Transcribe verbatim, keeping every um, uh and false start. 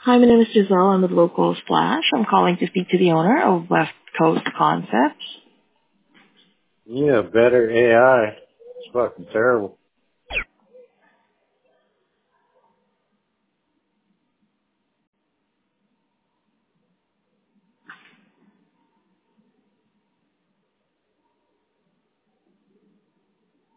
Hi, my name is Giselle. I'm with Local Splash. I'm calling to speak to the owner of West Coast Concepts. Yeah, better A I. It's fucking terrible.